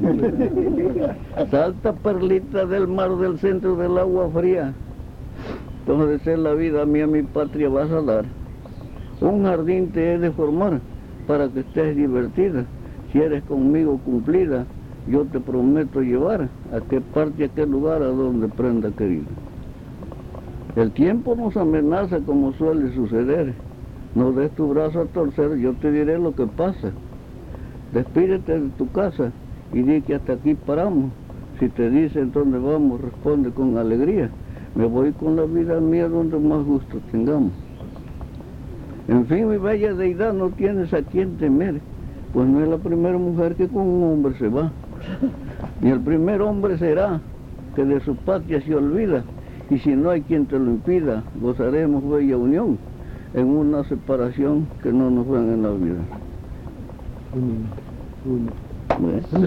Salta perlita del mar del centro del agua fría. Entonces es la vida mía, mi patria vas a dar. Un jardín te he de formar para que estés divertida. Si eres conmigo cumplida, yo te prometo llevar a qué parte, a qué lugar, a donde prenda querida. El tiempo nos amenaza como suele suceder. No des tu brazo a torcer, yo te diré lo que pasa. Despídete de tu casa y di que hasta aquí paramos. Si te dicen dónde vamos, responde con alegría. Me voy con la vida mía donde más gusto tengamos. En fin, mi bella deidad, no tienes a quien temer, pues no es la primera mujer que con un hombre se va. Ni el primer hombre será que de su patria se olvida, y si no hay quien te lo impida, gozaremos bella unión en una separación que no nos ven en la vida. Bueno.